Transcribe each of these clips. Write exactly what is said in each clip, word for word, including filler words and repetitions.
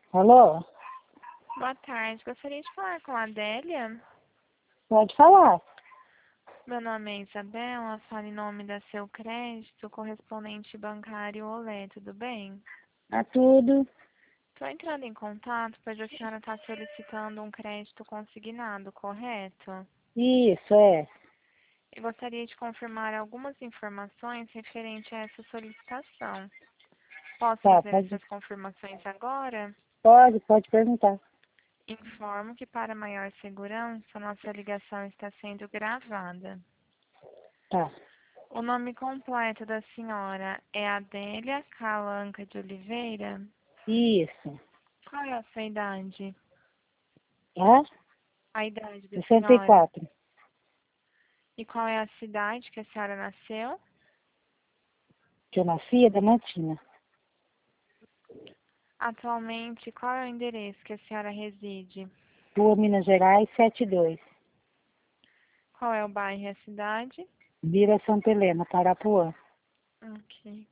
Alô? Boa tarde, gostaria de falar com a Adélia. Pode falar. Meu nome é Isabela, falo em nome da Seu Crédito, correspondente bancário Olé, tudo bem? Tá tudo. Estou entrando em contato, pois a senhora está solicitando um crédito consignado, correto? Isso, é. Eu gostaria de confirmar algumas informações referente a essa solicitação. Posso Tá, fazer pode, essas confirmações agora? pode, pode perguntar. Informo que, para maior segurança, nossa ligação está sendo gravada. Tá. O nome completo da senhora é Adélia Calanca de Oliveira? Isso. Qual é a sua idade? É? A idade da sessenta e senhora? quatro. E qual é a cidade que a senhora nasceu? Que eu nasci é da Mantina. Atualmente, qual é o endereço que a senhora reside? Rua Minas Gerais, setenta e dois. Qual é o bairro e a cidade? Vila Santa Helena, Parapuã. Ok.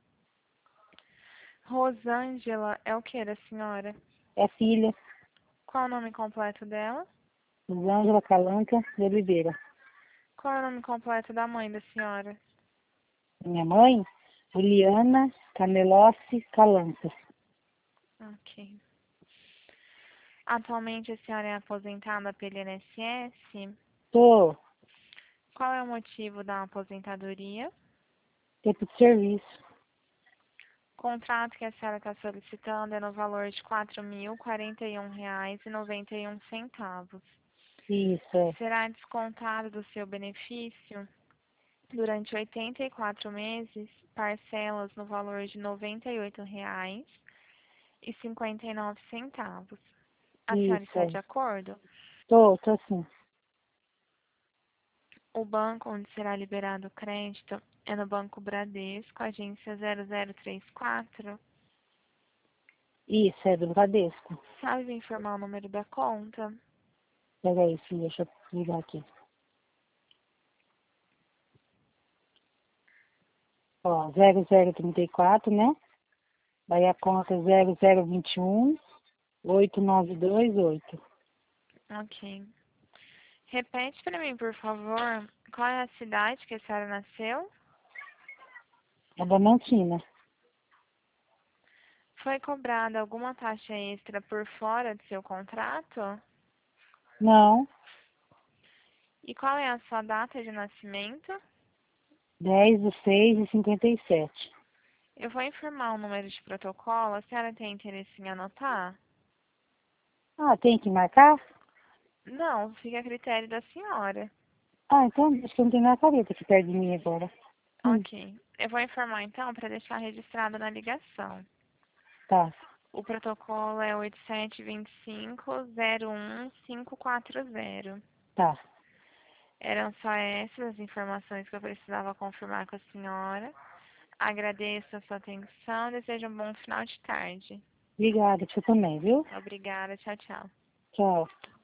Rosângela é o que da senhora? É filha. Qual é o nome completo dela? Rosângela Calanca de Oliveira. Qual é o nome completo da mãe da senhora? Minha mãe, Juliana Canelossi Calanca. Ok. Atualmente a senhora é aposentada pelo I N S S? Tô. Qual é o motivo da aposentadoria? Tempo de serviço. O contrato que a senhora está solicitando é no valor de quatro mil e quarenta e um reais e noventa e um centavos. Isso, é. Será descontado do seu benefício durante oitenta e quatro meses, parcelas no valor de noventa e oito reais e cinquenta e nove centavos. A senhora Isso, está é. de acordo? Tô, tô sim. O banco onde será liberado o crédito é no Banco Bradesco, agência zero zero três quatro. Isso, é do Bradesco. Sabe me informar o número da conta? Pera aí, filha, deixa eu ligar aqui. Ó, zero zero trinta e quatro, né? Daí a conta zero zero vinte e um, oito nove dois oito. Ok. Repete para mim, por favor, qual é a cidade que a senhora nasceu? É da Mantina. Foi cobrada alguma taxa extra por fora do seu contrato? Não, E qual é a sua data de nascimento? dez de seis de cinquenta e sete. Eu vou informar o número de protocolo. A senhora tem interesse em anotar? Ah, tem que marcar? Não, fica a critério da senhora. Ah, então acho que não tem nada careta aqui perto de mim agora. Hum, Ok. Eu vou informar então para deixar registrado na ligação. tá, O protocolo é oito sete dois cinco zero um cinco quatro zero. tá. Eram só essas as informações que eu precisava confirmar com a senhora. Agradeço a sua atenção. Desejo um bom final de tarde. Obrigada, você também, viu? Obrigada. Tchau, tchau. Tchau.